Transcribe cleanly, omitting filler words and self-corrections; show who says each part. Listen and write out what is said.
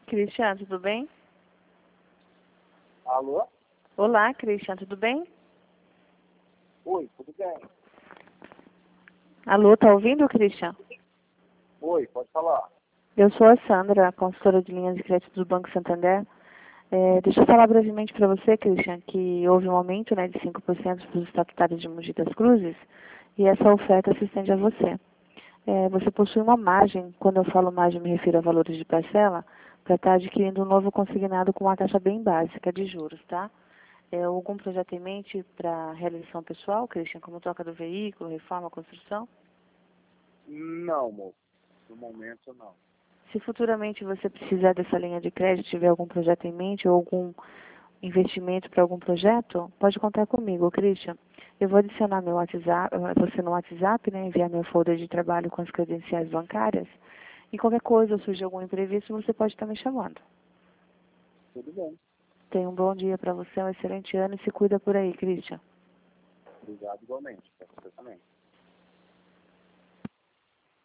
Speaker 1: Cristian, tudo bem?
Speaker 2: Alô?
Speaker 1: Olá, Cristian, tudo bem?
Speaker 2: Oi, tudo bem?
Speaker 1: Alô, tá ouvindo, Cristian?
Speaker 2: Oi, pode falar.
Speaker 1: Eu sou a Sandra, consultora de linhas de crédito do Banco Santander. Deixa eu falar brevemente para você, Cristian, que houve um aumento, né, de 5% para os estatutários de Mogi das Cruzes e essa oferta se estende a você. Você possui uma margem, quando eu falo margem me refiro a valores de parcela, para estar adquirindo um novo consignado com uma taxa bem básica de juros, tá? Algum projeto em mente para realização pessoal, Cristian, como troca do veículo, reforma, construção?
Speaker 2: Não, moço. No momento, não.
Speaker 1: Se futuramente você precisar dessa linha de crédito, tiver algum projeto em mente ou algum investimento para algum projeto, pode contar comigo, Cristian. Eu vou adicionar meu WhatsApp, você no WhatsApp, né, enviar meu folder de trabalho com as credenciais bancárias. E qualquer coisa, ou surgir algum imprevisto, você pode estar me chamando.
Speaker 2: Tudo bem.
Speaker 1: Tenha um bom dia para você, um excelente ano e se cuida por aí, Cristian.
Speaker 2: Obrigado igualmente. Para você também.